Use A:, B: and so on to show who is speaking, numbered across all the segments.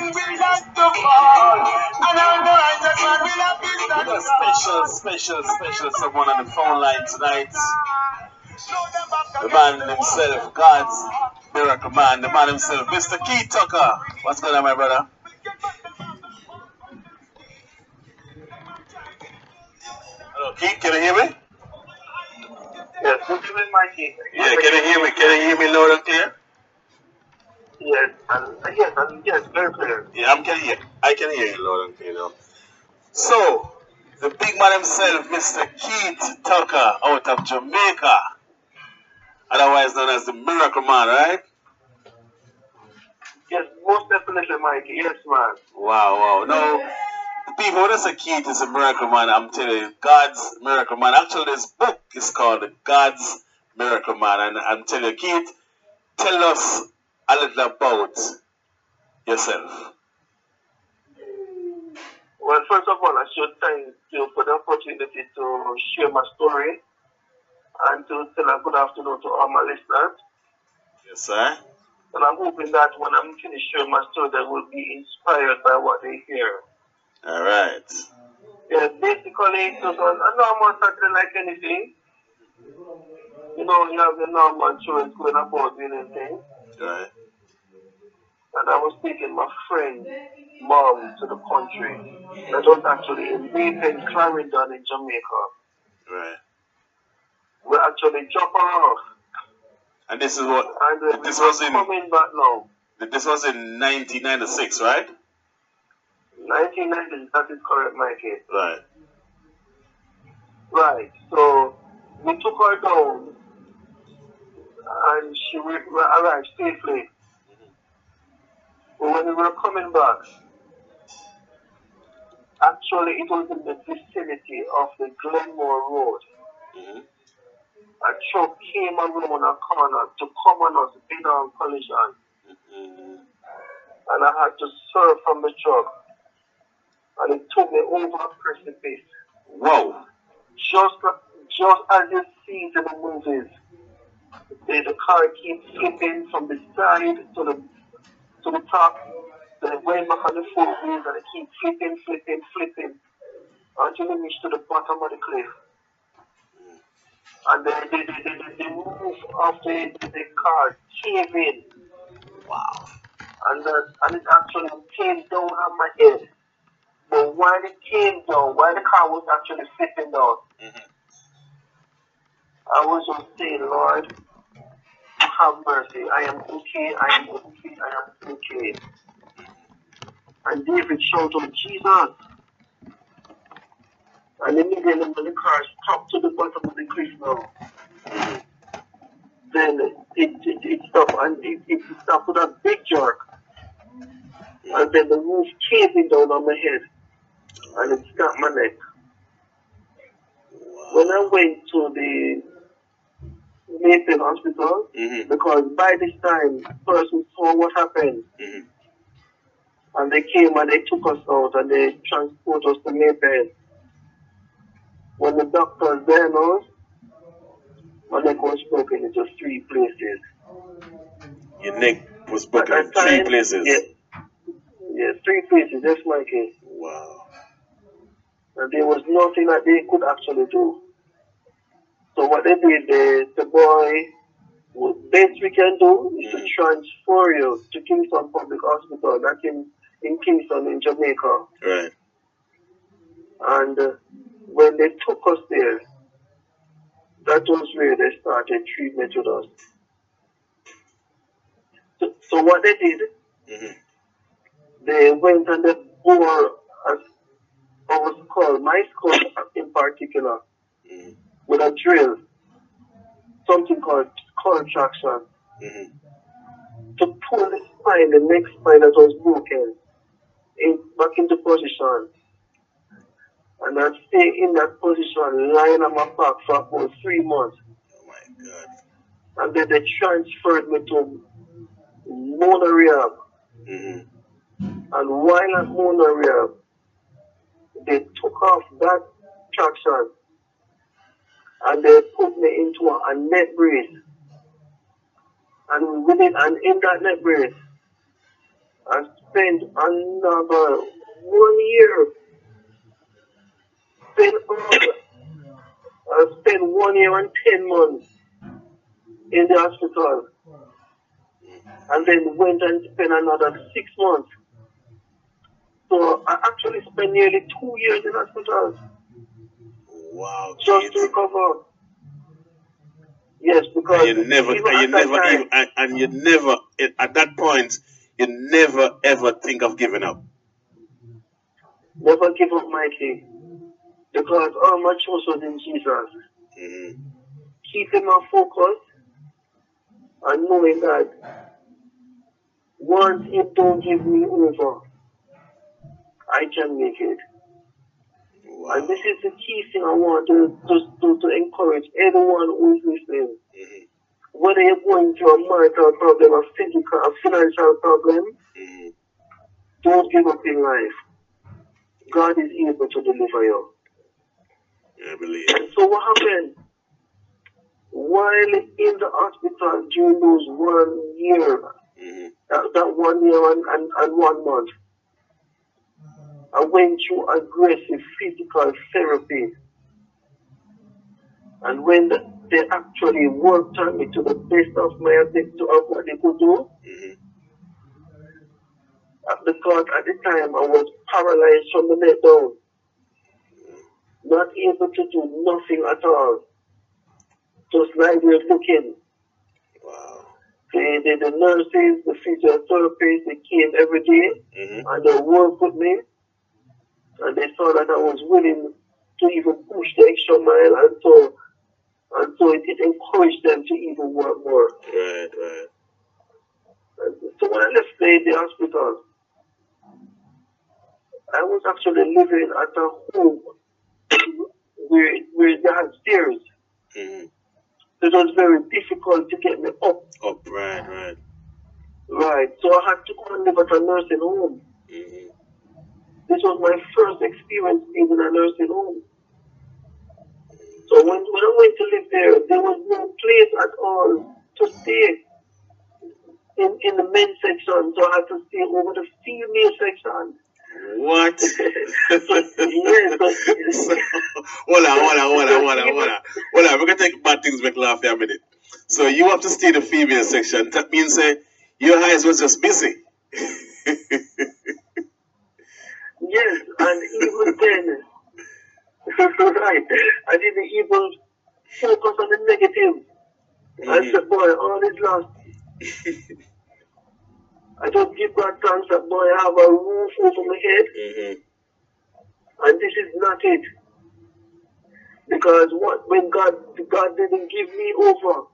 A: will not to fall. And all the righteous man will not be stand.
B: We got a special someone on the phone line tonight. The man himself, God's miracle man, the man himself, Mr. Keith Tucker. What's going on, my brother? Hello, Keith, can you hear me?
C: Yes, good evening, Mikey.
B: Yeah, can you hear me? Can you hear me loud and clear?
C: Yes, very clear.
B: Yeah, I can hear you loud and clear now. So, the big man himself, Mr. Keith Tucker, out of Jamaica, otherwise known as the Miracle Man, right?
C: Yes, most definitely, Mikey. Yes, man.
B: Wow. No, people, when I say Keith is a Miracle Man, I'm telling you, God's Miracle Man. Actually, this book is called God's Miracle Man, and I'm telling you, Keith, tell us a little about yourself.
C: Well, first of all, I should thank you for the opportunity to share my story and to tell a good afternoon to all my listeners.
B: Yes, sir.
C: And I'm hoping that when I'm finished sharing my story, they will be inspired by what they hear.
B: All right.
C: Yeah, basically, it was a normal Saturday like anything. You know, you have the normal chores going about doing anything.
B: Right.
C: And I was taking my friend's mom to the country. That was actually in Maypen, Clarendon in Jamaica.
B: Right.
C: We actually dropped her off.
B: And this is what
C: And
B: this was in
C: coming back now.
B: This was in 1996, right?
C: 1990, that is correct, Mikey.
B: Right.
C: Right. So we took her down and she arrived safely. But when we were coming back, actually it was in the vicinity of the Glenmore Road.
B: Mm-hmm.
C: A truck came around a corner to come on us head-on collision.
B: Mm-hmm.
C: And I had to swerve from the truck. And it took me over a precipice.
B: Whoa.
C: Just as you see it in the movies. The car keeps flipping from the side to the top. Then it went back on the four wheels and it keeps flipping until it reached to the bottom of the cliff. And the roof of the car caved in.
B: Wow.
C: And it actually came down on my head. But while it came down, while the car was actually flipping down, I was just saying, Lord, have mercy. I am okay. And David shouted, Jesus. And immediately when the car stopped to the bottom of the cliff now, then it stopped and it stopped with a big jerk. And then the roof caving down on my head. And it snapped my neck. When I went to the Mayfield Hospital, because by this time, the person saw what happened. And they came and they took us out and they transported us to Mayfield. When the doctors there knows, my neck was broken into 3 places.
B: Your neck was broken in 3 places?
C: Yeah, 3 places, that's my case.
B: Wow.
C: And there was nothing that they could actually do. So what they did, the boy, what best we can do is to transfer you to Kingston Public Hospital, that's in Kingston in Jamaica.
B: Right.
C: And when they took us there, that was where they started treatment with us. So what they did, they went and they bore our skull, my skull in particular, with a drill, something called skull traction, to pull the spine, the neck spine that was broken, back into position. And I stay in that position, lying on my back for about 3 months.
B: Oh my God.
C: And then they transferred me to Mona Rehab. And while at Mona Rehab, they took off that traction and they put me into a neck brace. And in that neck brace, spent another 1 year. I spent 1 year and 10 months in the hospital. And then went and spent another 6 months. So I actually spent nearly 2 years in hospital.
B: Wow,
C: Just to recover. Yes, because
B: you never, at that point, you never ever think of giving up.
C: Never give up, Mikey. Because all my trust was in Jesus. Keeping my focus and knowing that once He don't give me over, I can make it. Wow. And this is the key thing I want to encourage everyone who is listening. Whether you're going through a marital problem, a physical, a financial problem, don't give up in life. God is able to deliver you.
B: I believe.
C: And so what happened? While in the hospital during those 1 year, that 1 year and 1 month, I went through aggressive physical therapy. And when they actually worked on me to the best of my ability of what they could do, because at the time I was paralyzed from the neck down, not able to do nothing at all, just like they were looking.
B: Wow.
C: The nurses, the physiotherapists, they came every day and they worked with me, and they saw that I was willing to even push the extra mile, and so it encouraged them to even work more.
B: Right.
C: And so when I left the hospital, I was actually living at a home where they had stairs. It was very difficult to get me up.
B: Right.
C: Right. So I had to go and live at a nursing home. This was my first experience being in a nursing home. So when I went to live there was no place at all to stay in the men's section. So I had to stay over the female section.
B: What?
C: Yes.
B: Hold on. We're going to take bad things back laugh for a minute. So you have to stay in the female section. That means your eyes was just busy.
C: Yes, and even then, right, I didn't even focus on the negative. I said, boy, all is lost. I just give God thanks that, boy, I have a roof over my head. And this is not it. Because when God didn't give me over,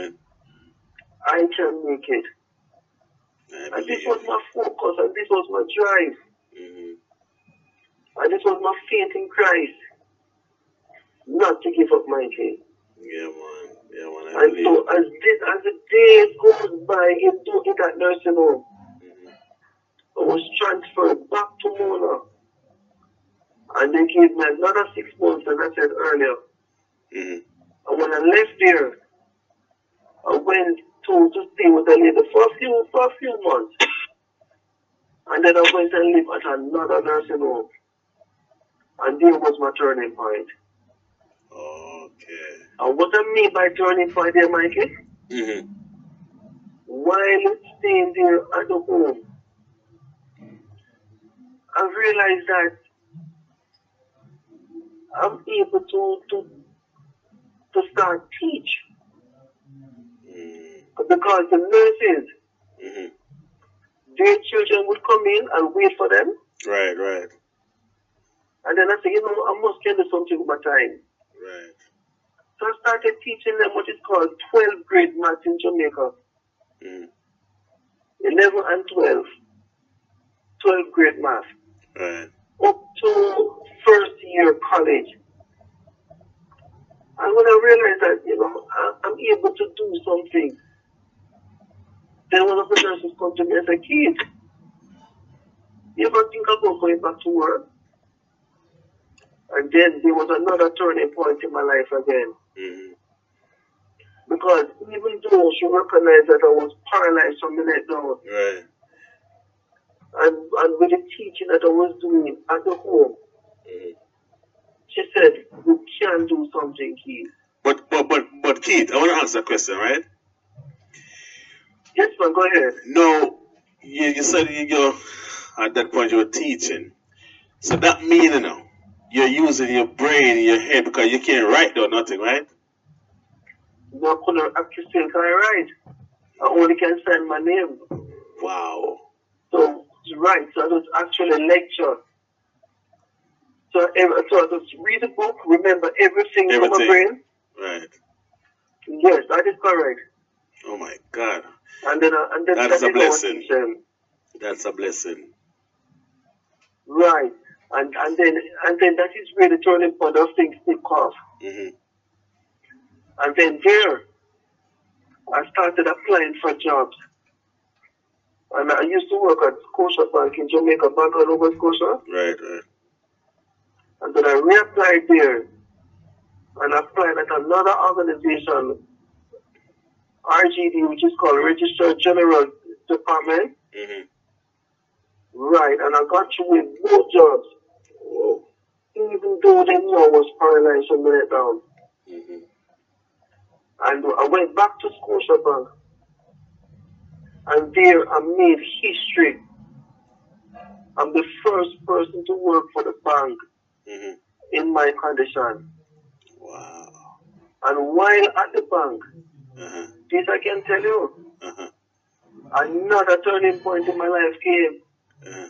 C: I can make it. And this was my focus, and this was my drive. And this was my faith in Christ. Not to give up my faith.
B: Yeah, man.
C: And so as the days goes by into that nursing home, I was transferred back to Mona. And they gave me another 6 months, as I said earlier. And when I left there, I went to stay with a lady for a few months. And then I went and lived at another nursing home. And there was my turning point.
B: Okay.
C: And what I mean by turning point there, Mikey? While staying there at the home, I realized that I'm able to start teach. Because the nurses, their children would come in and wait for them.
B: Right.
C: And then I said, I must do something with my time.
B: Right.
C: So I started teaching them what is called 12th grade maths in Jamaica. 11 and 12. 12th grade maths.
B: Right.
C: Up to first year college. And when I realized that, I'm able to do something, then one of the nurses come to me and said, "Kid, you ever think about going back to work?" And then there was another turning point in my life again. Because even though she recognized that I was paralyzed from the neck down,
B: right,
C: and with the teaching that I was doing at the home,
B: Mm-hmm.
C: she said, you can do something, Keith.
B: But Keith, I want to ask a question, right?
C: Yes, man, go ahead.
B: No, you said you're at that point you were teaching. So that means, you know, you're using your brain, your head, because you can't write or nothing, right?
C: No, I couldn't actually write. I only can sign my name.
B: Wow.
C: So, right, so it was actually a lecture. So I just read the book, remember everything from my brain.
B: Right.
C: Yes, that is correct.
B: Oh my God.
C: And then
B: That's a
C: is
B: blessing.
C: our teaching.
B: That's a blessing.
C: Right. And then that is where the turning point of things take off.
B: Mm-hmm.
C: And then there, I started applying for jobs. And I used to work at Scotia Bank in Jamaica, Bank of Nova Scotia.
B: Right.
C: And then I reapplied there and applied at another organization, RGD, which is called Registered General Department.
B: Mm-hmm.
C: Right, and I got you with both jobs.
B: Whoa.
C: Even though they knew I was paralyzed from the neck down.
B: Mm-hmm.
C: And I went back to Scotia Bank. And there I made history. I'm the first person to work for the bank
B: Mm-hmm.
C: in my condition.
B: Wow.
C: And while at the bank,
B: Uh-huh.
C: this I can tell you,
B: Uh-huh.
C: another turning point in my life came.
B: Uh-huh.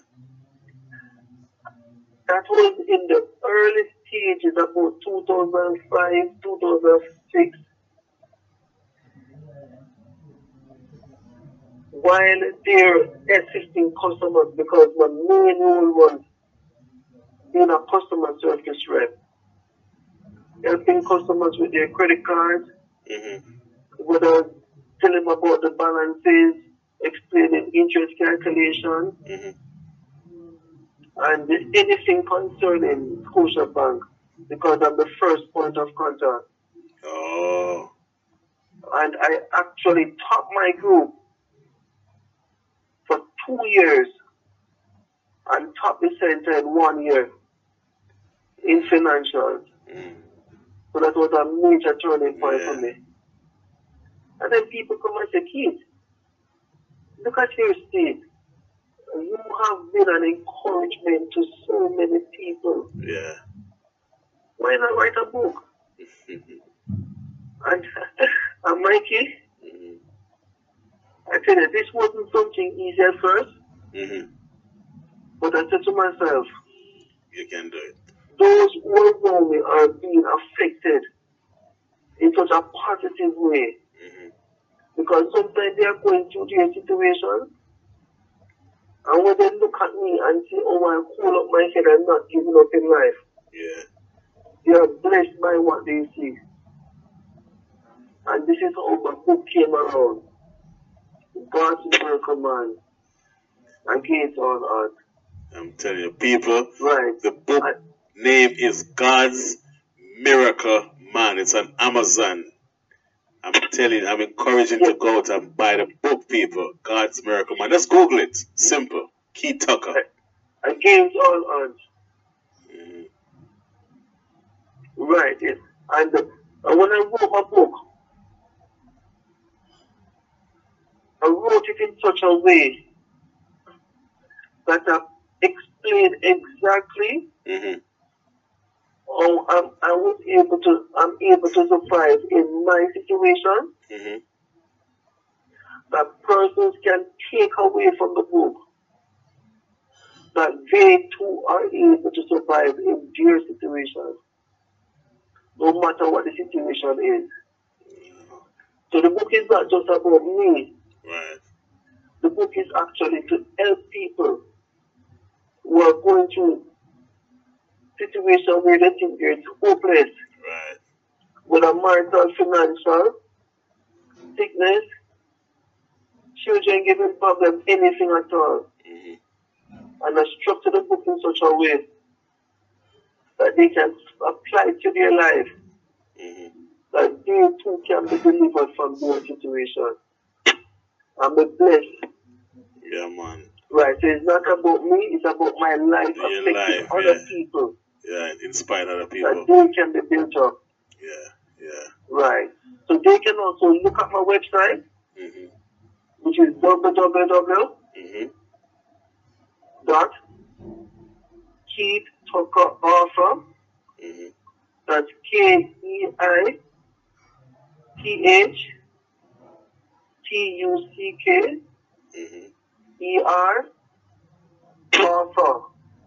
C: That was in the early stages, about 2005, 2006. While they're assisting customers, because my main role was being a customer service rep, helping customers with their credit cards,
B: Mm-hmm.
C: whether telling them about the balances, explaining interest calculation,
B: Mm-hmm.
C: and anything concerning Scotia Bank, because I'm the first point of contact.
B: Oh.
C: And I actually taught my group for 2 years and taught the center in 1 year in financials.
B: Mm.
C: So that was a major turning point
B: Yeah.
C: for me. And then people come and say, Keith, look at your state. You have been an encouragement to so many people.
B: Yeah.
C: Why not write a book? And, and Mikey,
B: Mm-hmm.
C: I tell you, this wasn't something easy at first,
B: Mm-hmm.
C: but I said to myself,
B: You can do it.
C: those who are around me are being affected in such a positive way.
B: Mm-hmm.
C: Because sometimes they are going through their situation, and when they look at me and say, oh, I hold up my head and not giving up in life,
B: Yeah.
C: they are blessed by what they see. And this is how my book came around. God's Miracle Man Against All Odds.
B: I'm telling you, people,
C: Right.
B: the book name is God's Miracle Man. It's on Amazon. I'm telling you, I'm encouraging you to go out and buy the book, people. God's Miracle Man. Just Google it. Simple. Keith Tucker.
C: Against All Odds.
B: Mm-hmm.
C: Right. Yes. And when I wrote my book, I wrote it in such a way that I explained exactly
B: Mm-hmm.
C: how I'm able to survive in my situation.
B: Mm-hmm.
C: That persons can take away from the book that they too are able to survive in their situation, no matter what the situation is. So the book is not just about me.
B: Right.
C: The book is actually to help people who are going through situations where they think they're hopeless,
B: Right.
C: whether marital, financial, sickness, children giving problems, anything at all.
B: Mm-hmm.
C: And I structure the book in such a way that they can apply to their life,
B: Mm-hmm.
C: that they too can be delivered from their situation and be blessed.
B: Yeah, man.
C: Right. So it's not about me, it's about my life
B: Your
C: affecting
B: life,
C: other
B: yeah.
C: people.
B: Yeah, inspire other
C: That
B: people.
C: they can be built up.
B: Yeah.
C: Right. So they can also look at my website,
B: Mm-hmm.
C: which is www.
B: Mm-hmm.
C: dot Keith Tucker Arthur.
B: Mm-hmm.
C: That's KEITHTUCKER Arthur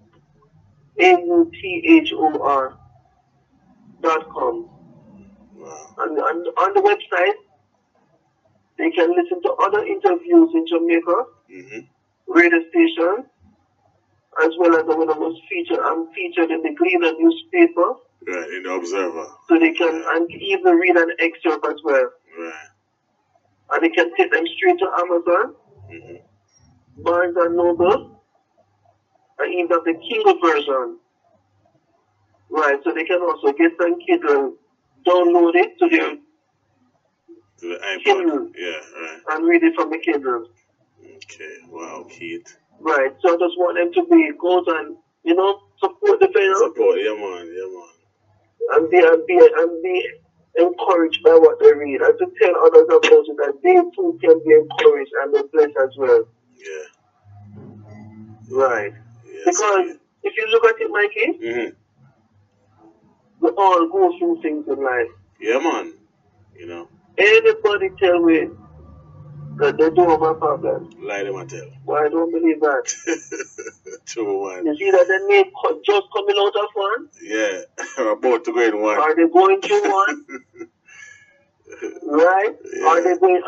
C: AUTHOR.com.
B: Wow.
C: And on the website, they can listen to other interviews in Jamaica,
B: Mm-hmm.
C: radio stations, as well as when I'm featured in the Gleaner newspaper.
B: Right, in the Observer.
C: So they can and even read an excerpt as well.
B: Right.
C: And they can take them straight to Amazon,
B: Mm-hmm.
C: Barnes and Noble, and even the Kindle version. Right, so they can also get some Kindle, download it to their
B: To the iPod.
C: Kindle,
B: Yeah, right.
C: and read it from the Kindle.
B: Okay. Wow, Keith.
C: Right, so I just want them to go and, support the video
B: Support, yeah man.
C: and be encouraged by what they read, and to tell others about it that they too can be encouraged and be blessed as well.
B: Yeah.
C: Right.
B: Yes,
C: Because
B: Keith.
C: if you look at it, Mikey,
B: Mm-hmm.
C: we all go through things in life.
B: Yeah man.
C: Anybody tell me that they don't have a problem,
B: Lie them I tell.
C: well, I don't believe that.
B: True man.
C: You see that they may just coming out of one,
B: Yeah. We're about to go in one.
C: are they going through one? Right?
B: Yeah.
C: Are they going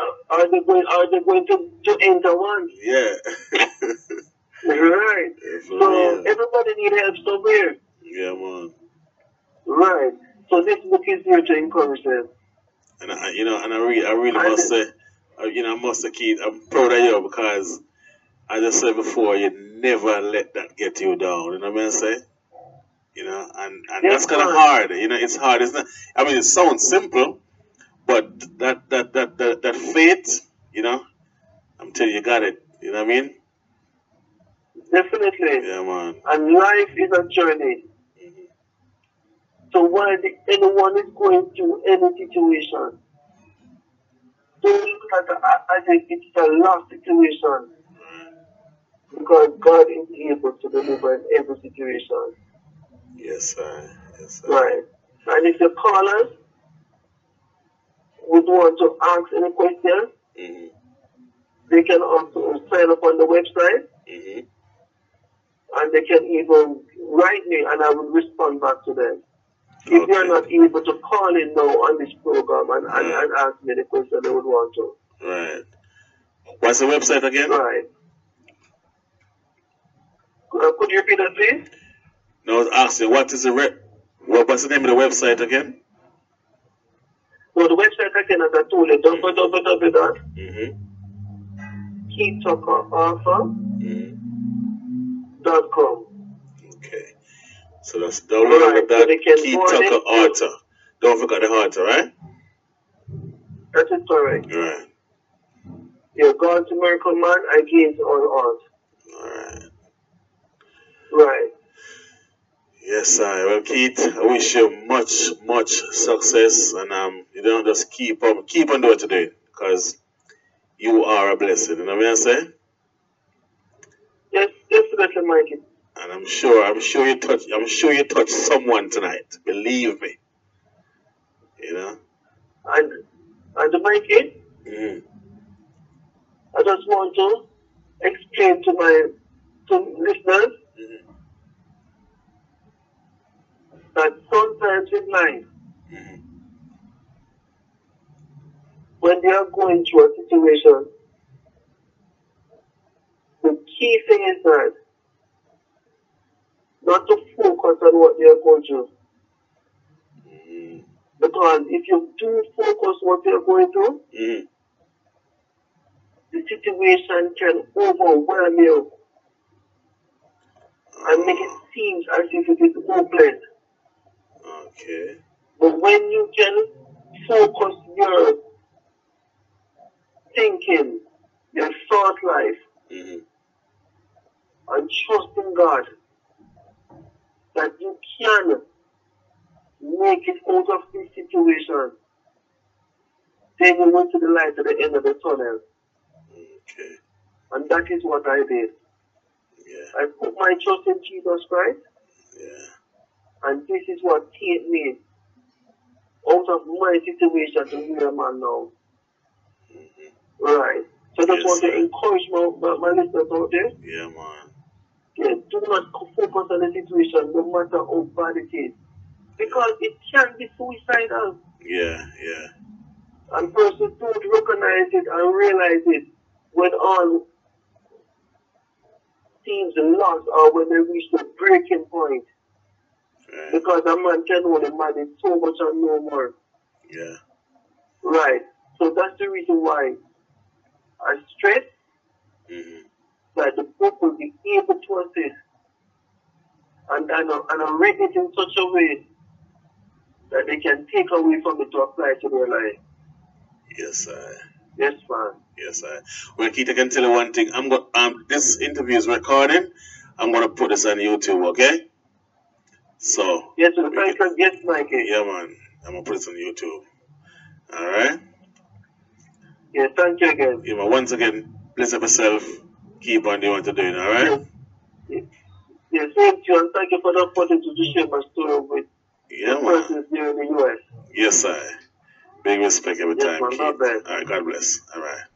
C: to enter one?
B: Yeah.
C: Right.
B: For
C: So
B: real.
C: everybody need help somewhere.
B: Yeah man.
C: Right. So this book is here to encourage them.
B: And I really must say, I must say, Keith, I'm proud of you because, as I said before, you never let that get you down. You know what I mean? Say, and that's kind of hard. It's hard. It's not. I mean, it sounds simple, but that faith, I'm telling you, got it. You know what I mean?
C: Definitely.
B: Yeah, man.
C: And life is a journey.
B: Mm-hmm.
C: So while anyone is going through any situation, don't look at it as if it's a lost situation. Because God is able to deliver in every situation.
B: Yes, sir. Yes, sir.
C: Right. And if the callers would want to ask any questions,
B: Mm-hmm.
C: they can also sign up on the website.
B: Mm-hmm.
C: And they can even write me and I will respond back to them. If
B: Okay.
C: they are not able to call in now on this program and ask me the question they would want to.
B: Right. What's the website again?
C: Right. Could you repeat that, please?
B: No, I was asking, what's the name of the website again?
C: So the website again, as I told you, www.KeithTuckerArthur.com.
B: Okay. So that's www.KeithTuckerArthur. Don't forget the Arthur, right?
C: That is correct.
B: Right.
C: You're God's miracle man against all odds.
B: Alright.
C: Right.
B: Yes, sir. Well, Keith, I wish you much success, and just keep on doing what you're doing, because you are a blessing. You know what I say?
C: Yes, definitely, Mikey.
B: And I'm sure you touch someone tonight. Believe me.
C: And Mikey,
B: Mm-hmm.
C: I just want to explain to listeners that sometimes in life, when they are going through a situation, the key thing is that not to focus on what they are going through. Because if you do focus what they are going through, the situation can overwhelm you and make it seem as if it is hopeless.
B: Okay.
C: But when you can focus your thinking, your thought life, thank God that you can make it out of this situation. Then you went to the light at the end of the tunnel.
B: Okay.
C: And that is what I did.
B: Yeah.
C: I put my trust in Jesus Christ.
B: Yeah.
C: And this is what saved me out of my situation to where I'm at now. Right. So I just want to encourage my listeners out there.
B: Yeah, man.
C: Yeah, do not focus on the situation, no matter how bad it is. Because it can be suicidal.
B: Yeah, yeah.
C: And persons don't recognize it and realize it when all seems lost or when they reach the breaking point.
B: Right.
C: Because a man can only manage so much and no more.
B: Yeah.
C: Right. So that's the reason why I stress that the book will be able to assist. And I'm written it in such a way that they can take away from it to apply to their life.
B: Yes, sir.
C: Yes, man.
B: Yes, sir. Well, Keith, I can tell you one thing. This interview is recording. I'm gonna put this on YouTube, okay? So.
C: Yes, sir. Thank you. Yes, Mikey.
B: Yeah, man. I'm gonna put this on YouTube. All right.
C: Yeah, thank you again.
B: Yeah, man. Once again, bless up yourself. Keep on doing what you're doing. All right.
C: Yes, thank you, and thank you for the opportunity to share my story with the persons here in the U.S.
B: Yes, sir. Big respect every time,
C: man,
B: Keith.
C: God bless.
B: All right, God bless. All right.